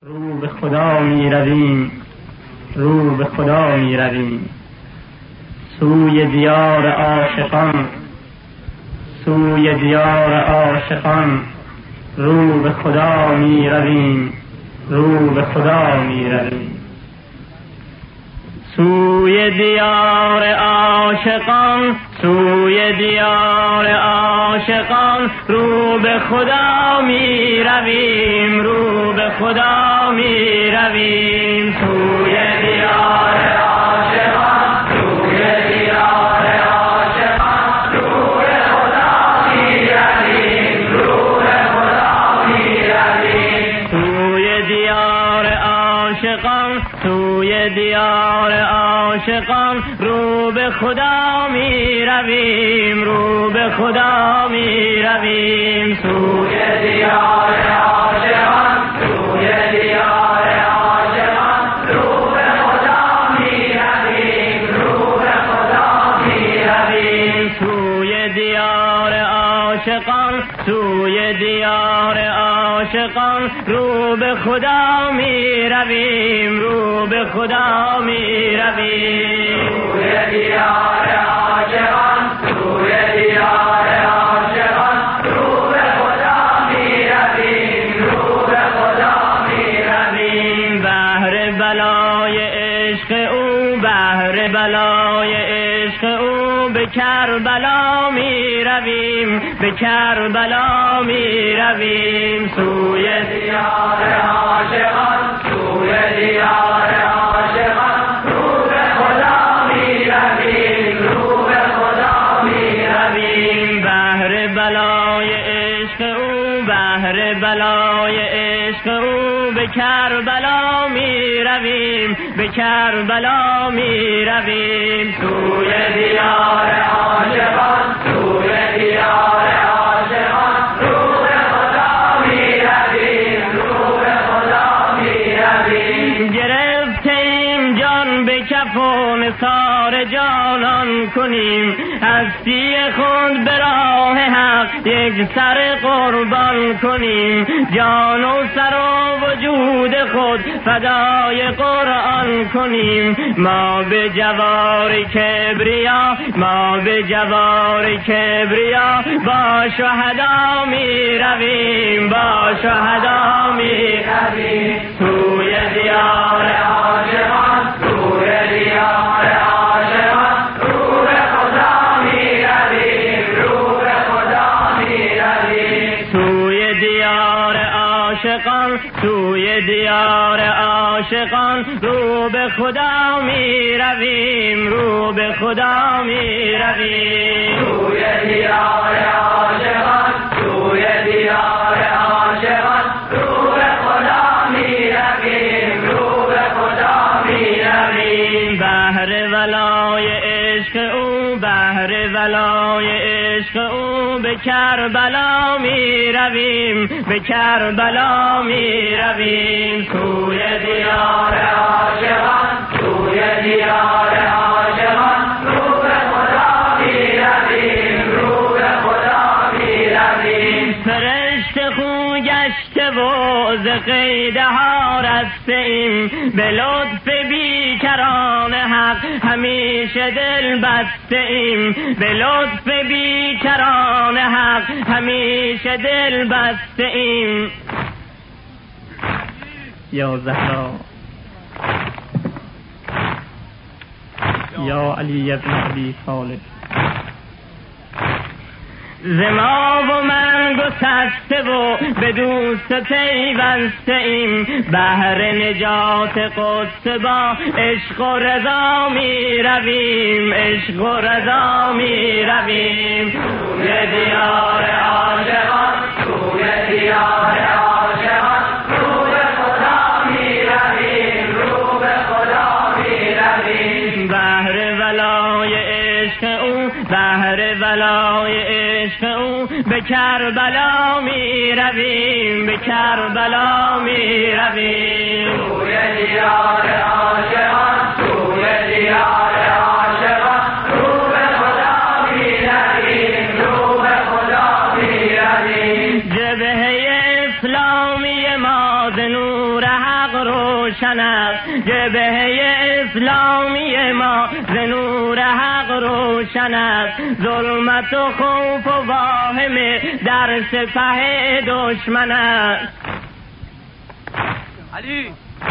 رو به خدا می رویم، رو به خدا می رویم، سوی دیار عاشقان، سوی دیار عاشقان، رو به خدا می رویم، رو به خدا می رویم. سوی دیار عاشقان، سوی دیار عاشقان، رو به خدا می رویم، رو به خدا می رویم. سوی دیار عاشقان، سوی دیار عاشقان، رو به خدا می رویم، رو به خدا می رویم. سوی دیار عاشقان، سوی دیار عاشقان، رو به خدا می رویم، رو به خدا می رویم. سوی دیار عاشقان، سوی دیار عاشقان، رو به خدا می رویم، رو به خدا می رویم. سوی دیار عاشقان، سوی دیار عاشقان، رو به خدا می رویم، رو به خدا می رویم. سوی دیار عاشقان، سوی دیار عاشقان، رو به خدا می رویم، رو به خدا می رویم. بهر بلای عشق او، بهر بلای عشق او، به کربلا می رویم، به کربلا می رویم. سوی دیار عاشقان، سوی دیار عاشقان، رو به خدا می رویم، رو به خدا می رویم. بهر بلای عشق او، بهر بلای عشق او، به کربلا می رویم، به کربلا می رویم. سوی دیار عاشقان، سوی دیار عاشقان، رو به خدا می رویم، رو به خدا می رویم. گرفتیم جان به کف و نثار جانان کنیم، هستی خود به راه حق یک سر قربان کنیم. جان و سر و وجود خود فدای قرآن کنیم. ما به جوار کبریا، ما به جوار کبریا، با شهدا می رویم، با شهدا می رویم. سوی دیار عاشقان، سوی دیار عاشقان، رو به خدا می رویم، رو به خدا می رویم. سوی دیار عاشقان، سوی دیار عاشقان، رو به خدا می رویم، رو به خدا می رویم. سوی دیار عاشقان، سوی دیار عاشقان، رو به خدا می رویم، رو به خدا می رویم. بهر ولای عشق او، بهر ولای عشق او، به کربلا می رویم، به کربلا می رویم. سوی دیار عاشقان، سوی دیار عاشقان، رو به خدا می رویم، رو به خدا می رویم. فرشته خو گشته و ز قیده ها رسته ایم، به لطف بیکران حق همیشه دل بسته ایم، به لطف بیکران حق همیشه دل بسته ایم. یا زهرا، یا علی ابن ابی طالب، ز ما و من گسسته و به دوست پیوسته ایم، بهر نجات قدس با عشق و رضا می رویم، عشق و رضا می رویم. سوی دیار عاشقان، سوی دیار عاشقان، رو به خدا می رویم، رو به خدا می رویم. بهر ولای عشق او، بهر ولای عشق او، به کربلا می رویم، به کربلا می رویم. سوی دیار عاشقان، سوی دیار عاشقان، رو به خدا می رویم، رو به خدا می رویم. جبهه اسلامی ما ز نور حق روشن است، جبهه اسلامی ما ز نور حق روشن است. ظلمت و خوف و واهمه در سپه دشمن است. علی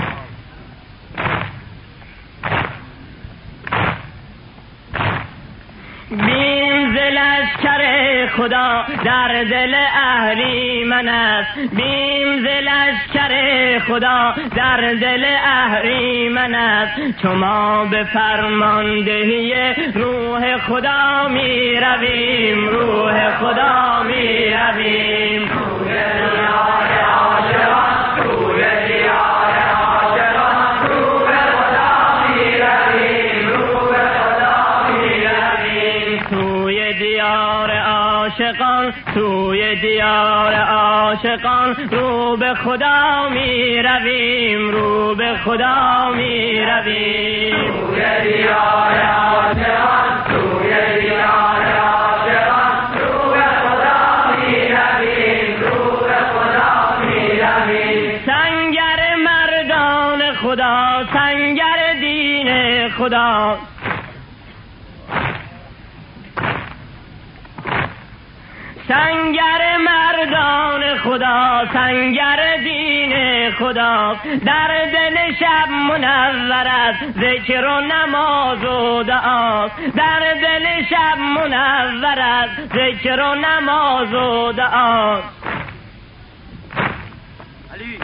بیم ز لشکر خدا در دل اهریمن است، بیم ز لشکر خدا در دل اهریمن است. چو ما به فرماندهی روح خدا می رویم، روح خدا می رویم. سوی دیار عاشقان رو به خدا می رویم، رو به خدا می رویم. سوی دیار عاشقان، سوی دیار عاشقان رو به خدا می رویم، رو به خدا می رویم. سنگر مردان خدا، سنگر دین خدا، سنگر مردان خدا، سنگر دین خدا. در دل شب منور است ذکر و نماز و دعا، در دل شب منور است ذکر و نماز و دعا. علی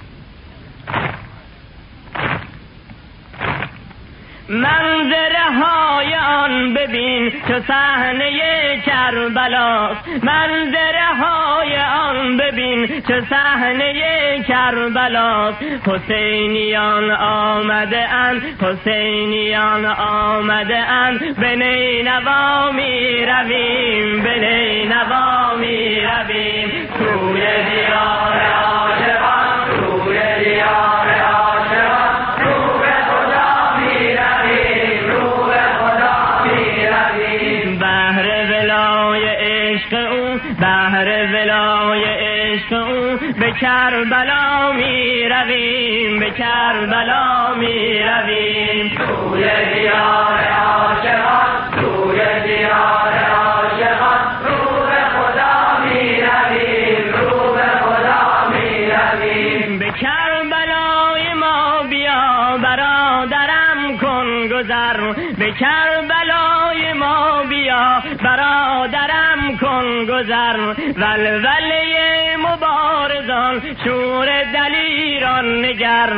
منظره های آن ببین چو صحنه کربلاست، منظره های آن ببین چو صحنه کربلاست. حسینیان آمده اند، حسینیان آمده اند، به نینوا می رویم، به نینوا می رویم. سوی دیار عاشقان، سوی دیار عاشقان رو به خدا می رویم، رو به خدا می رویم. بهر ولای عشق او، بهر ولای عشق او به کربلا می رویم، به کربلا می رویم. سوی دیار عاشقان، سوی دیار عاشقان رو به خدا می رویم، رو به خدا می رویم. به کربلای ما بیا برادرم کن گذر، به کربلای ما بیا برادرم کن گذر. ولوله مبارزان شور دلیران نگر،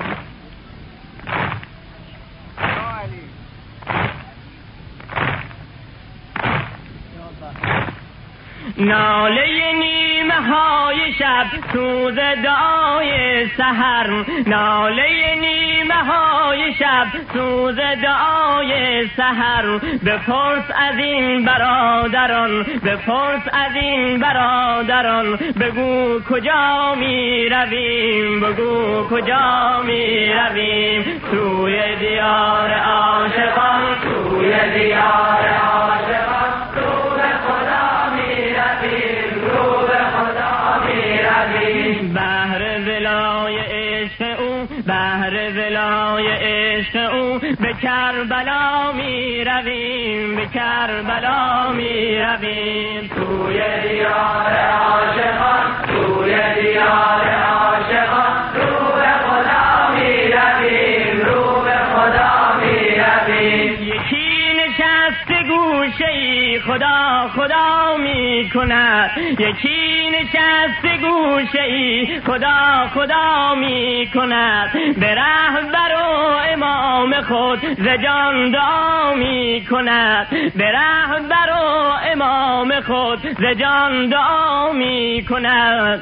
ناله نیمه های شب سوز دعای سحر، ناله نیمه های شب سوز دعای سحر. بپرس از این برادران، بپرس از این برادران، بگو کجا می رویم، بگو کجا می رویم. سوی دیار عاشقان، سوی دیار عاشقان رو به خدا می رویم، رو به خدا می رویم. بهر ولای عشق او، بهر ولای عشق او به کربلا می رویم، به کربلا می رویم. سوی دیار عاشقان، سوی دیار عاشقان رو به خدا می رویم، رو به خدا می رویم. یکی نشسته گوشه ای خدا خدا می کند، یکی نشسته گوشه ای خدا خدا می کند. به رهبر و امام خود ز جان دعا می کند، به رهبر و امام خود ز جان دعا می کند.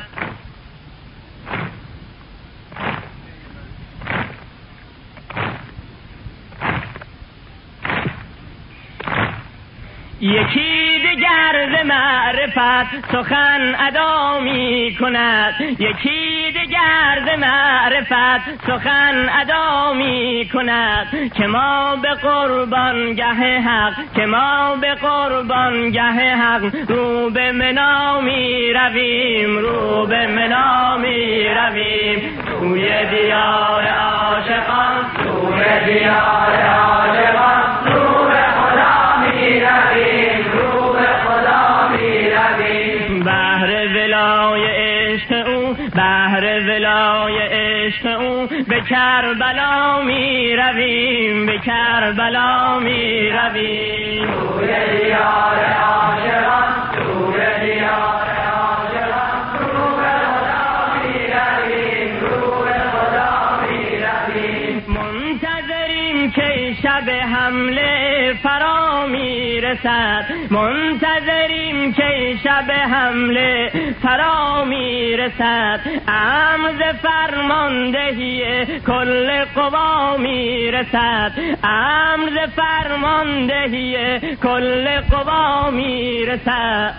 یکی دگر معرفت سخن ادا می کند، یکی دگر معرفت سخن ادا می کند، که ما به قربانگه حق، که ما به قربانگه حق رو به منا می رویم، رو به منا می رویم، توی دیار عاشقان، توی دیار عاشقان رو به خدا می رویم، رو به خدا می رویم. بهر ولای عشق او، بهر ولای عشق او به کربلا می رویم، به کربلا می رویم. توی دیار عاشقان، توی دیار عاشقان رو به خدا می رویم، رو به خدا می رویم. منتظریم که شب حمله فرا می رسد، منتظریم که شب حمله فرا می رسد، امر فرماندهی کل قوا می رسد، امر فرماندهی کل قوا می رسد.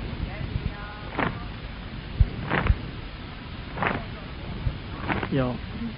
یا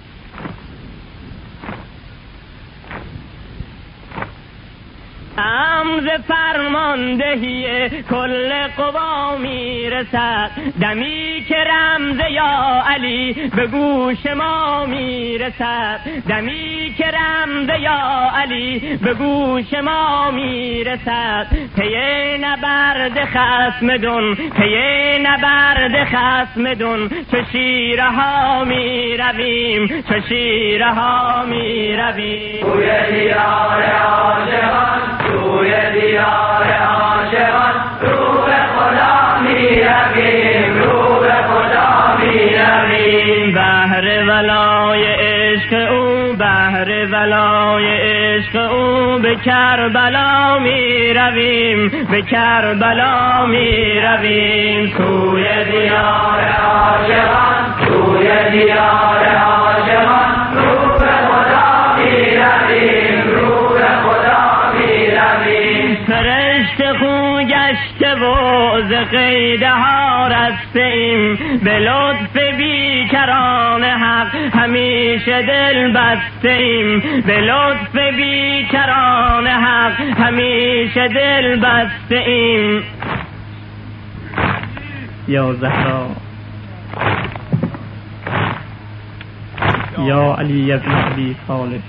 امر فرماندهی کل قوا می رسد، دمی که رمز یا علی به گوش ما می رسد، دمی که رمز یا علی به گوش ما می رسد. پی نبرد خصم دون، پی نبرد خصم دون چو شیرها می رویم، چو شیرها می رویم. توی دیار عاشقان، توی دیار عاشقان رو به خدا می رویم، رو به خدا می رویم. بهر ولای عشق او، بهر ولای عشق او به کربلا می رویم، به کربلا می رویم. توی دیار عاشقان، توی دیار عاشقان رو به خدا می رویم، رو به خدا می رویم. فرشته خو گشته و ز قیده ها رسته ایم، به لطف بیکران حق همیشه دل بسته ایم، به لطف بیکران حق همیشه دل بسته ایم. یا زهرا، یا علی ابن ابی طالب،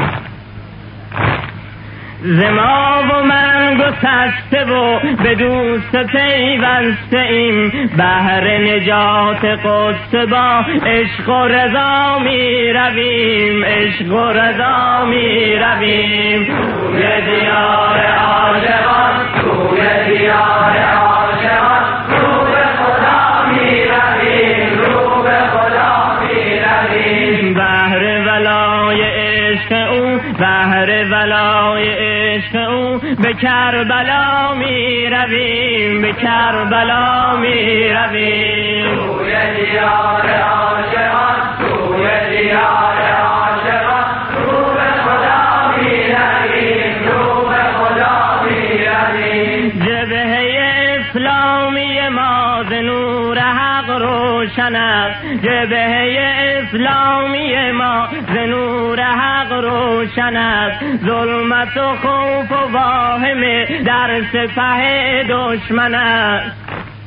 ز ما و من گسسته و به دوست پیوسته ایم، بهر نجات قدس با عشق و رضا می رویم، عشق و رضا می رویم. توی دیار عاشقان، توی دیار عاشقان رو به خدا می رویم، رو به خدا می رویم. بهر ولای عشق او، بهر ولای عشق او به کربلا می رویم، به کربلا می رویم. توی دیار عاشقان، توی دیار عاشقان رو به خدا می رویم، رو به خدا می رویم. جبهه اسلامی ما ز نور حق روشن است، جبهه اسلامی ما ز نور حق روشن است، ظلمت و خوف و واهمه در سپه دشمن است.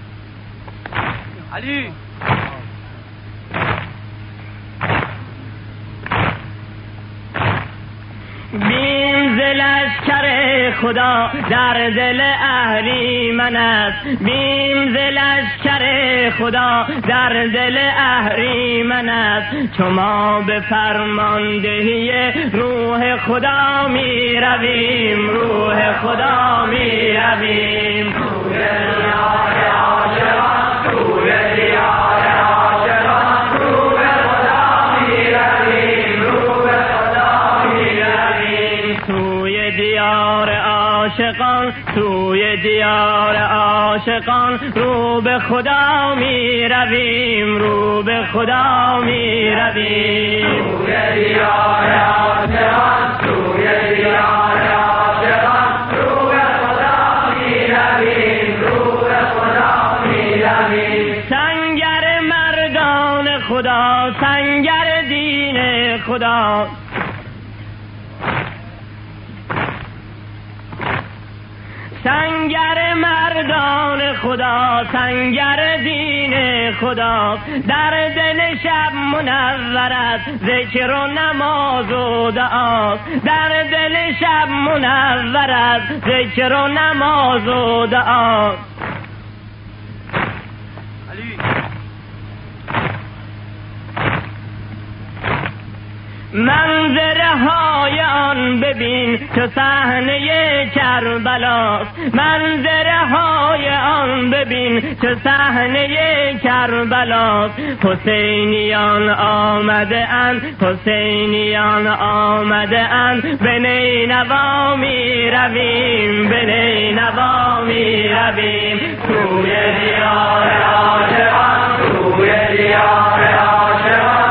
علی بیم ز لشکر خدا در دل اهریمن است، بیم ز لشکر خدا در دل اهریمن است، چو ما به فرماندهی روح خدا می رویم، روح خدا می رویم. توی دیار عاشقان، توی دیار عاشقان رو به خدا می رویم، رو به خدا می رویم. توی دیار عاشقان، توی دیار عاشقان رو به خدا می رویم، رو به خدا می رویم. توی دیار عاشقان، توی دیار عاشقان رو به خدا می رویم. خدا. سنگر مردان خدا، سنگر دین خدا، در دل شب منور است ذکر و نماز و دعا. در دل شب منور است ذکر و نماز و دعا. منظره های آن ببین چو صحنه کربلاست. منظره های آن ببین چو صحنه کربلاست. حسینیان آمده اند، حسینیان آمده اند، به نینوا می رویم، به نینوا می رویم. سوی دیار عاشقان، سوی دیار عاشقان،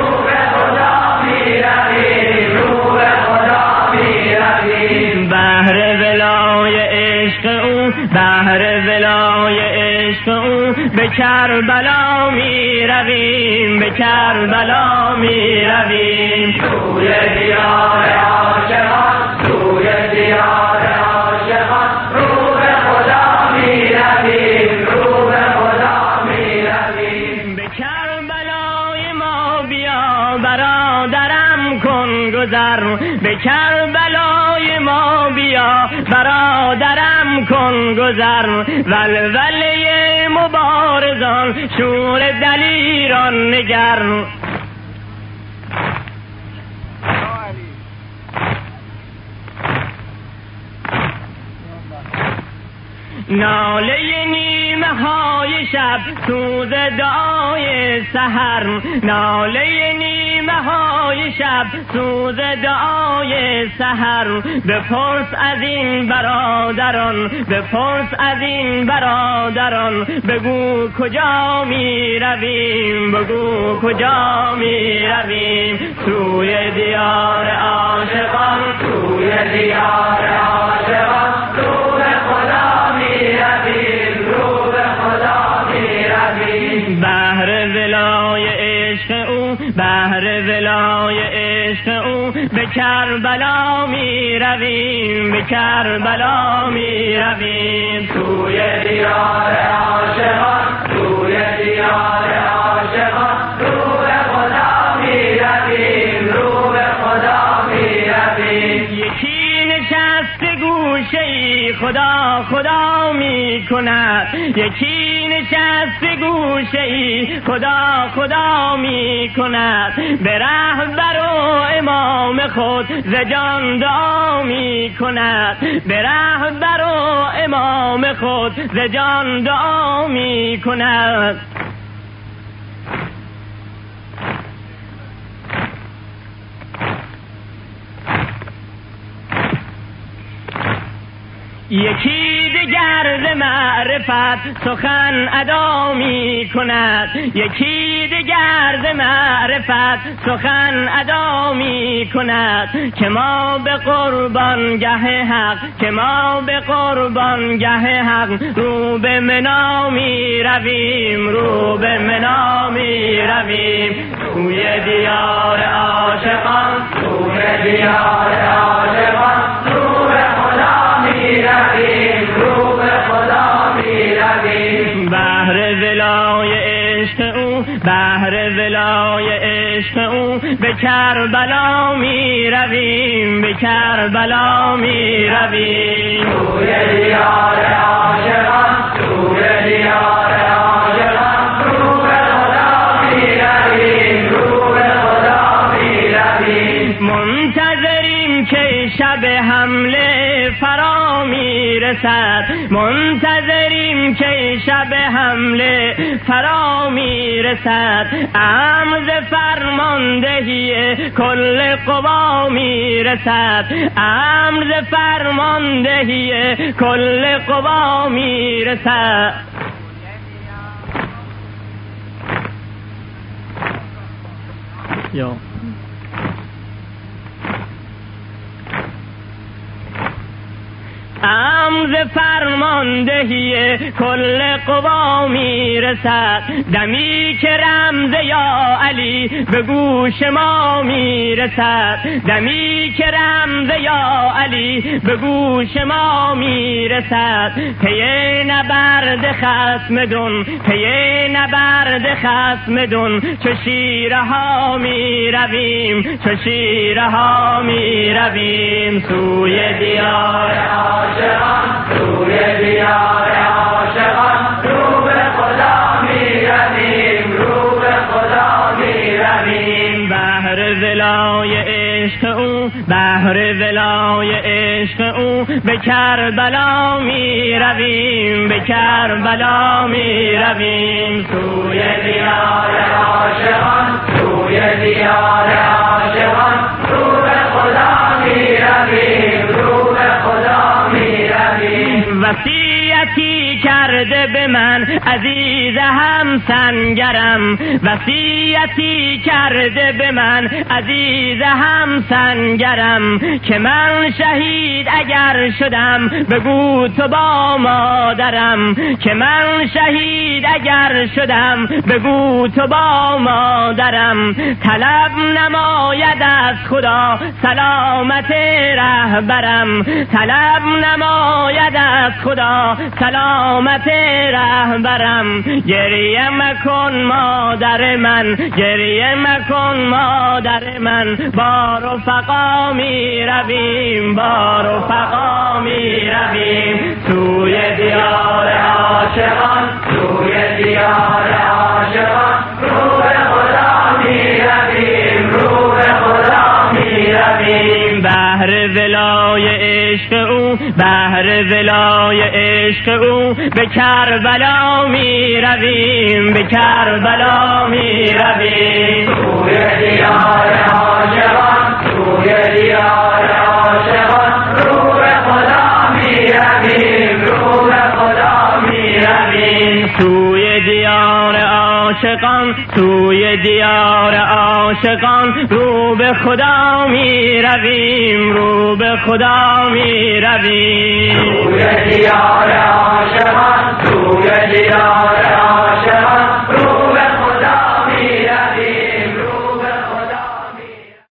بهر ولای عشق او، بهر ولای عشق او، به کربلا می رویم، به کربلا می رویم. سوی دیار عاشقان، سوی دیار عاشقان، رو به خدا می رویم، رو به خدا می رویم. به کربلای ما بیا برادرم کن گذر، به کربلای ما بیا برادرم کن گذر. ولوله مبارزان شور دلیران نگر. ناله نیمه های شب سوز دعای سحر. ناله نیمه های شب سوز دعای سحر. بپرس از این برادران، بپرس از این برادران، بگو کجا می رویم، بگو کجا می رویم. سوی دیار عاشقان، سوی دیار عاشقان، رو به خدا می رویم، رو به خدا می رویم. بهر ولای عشق او، بهر ولای عشق او، به کربلا می رویم، به کربلا می رویم. سوی دیار عاشقان، سوی دیار عاشقان، رو به خدا می رویم، رو به خدا می رویم. یکی نشسته گوشه ای خدا خدا می کند. یکی نشسته گوشه ای خدا خدا می کند. به رهبر و امام خود ز جان دعا می کند. به رهبر و امام خود ز جان دعا می کند. یکی دگر ز معرفت سخن ادا می کند. یکی دگر ز معرفت سخن ادا می کند. که ما به قربانگه حق، که ما به قربانگه حق، رو به منا می رویم، رو به منا می رویم. سوی دیار عاشقان، سوی دیار عاشقان، رو به خدا می رویم، رو به خدا می رویم. بهر ولای عشق او، بهر ولای عشق او، به کربلا می رویم، به کربلا می رویم. سوی دیار عاشقان، سوی دیار عاشقان، رو به خدا می رویم، رو به خدا می رویم. منتظریم که شب حمله فرا می رسد. منتظریم که شب حمله فرا می رسد. امر فرماندهی کل قوا می رسد. امر فرماندهی کل قوا می رسد. یا امر پیام ز فرماندهی کل قوا میرسد، دمی که رمز یا علی به گوش ما میرسد، دمی که رمز یا علی به گوش ما میرسد. پی نبرد خصم دون، پی نبرد خصم دون، چو شیرها میرویم، چو شیرها میرویم سوی دیار عاشقان، سوی دیار عاشقان، رو به خدا میرویم، رو به خدا میرویم. بهر ولای عشق او، بهر ولای عشق او به کربلا میرویم، به کربلا میرویم سوی دیار عاشقان، سوی دیار عاشقان، رو به خدا میرویم، رو به خدا میرویم. وصیتی کرده به من عزیز همسنگرم، وصیتی کرده به من عزیز همسنگرم، که من شهید اگر شدم بگو تو با مادرم، که من شهید اگر شدم بگو تو با مادرم. طلب نماید از خدا سلامت رهبرم، طلب نماید از خدا سلامت رهبرم. گریه مکن مادر من، گریه مکن مادر من، با رفقا میرویم، با رفقا میرویم سوی دیار عاشقان، سوی دیار عاشقان، رو به خدا میرویم، رو به خدا میرویم. بهر ولای عشق او، بهر ولای عشق او به کربلا میرویم، به کربلا میرویم سوی دیار عاشقان، سوی دیار عاشقان، رو به خدا میرویم، رو به خدا میرویم سوی دیار عاشقان، سوی دیار عاشقان، رو به خدا میرویم، رو به خدا میرویم سوی دیار عاشقان.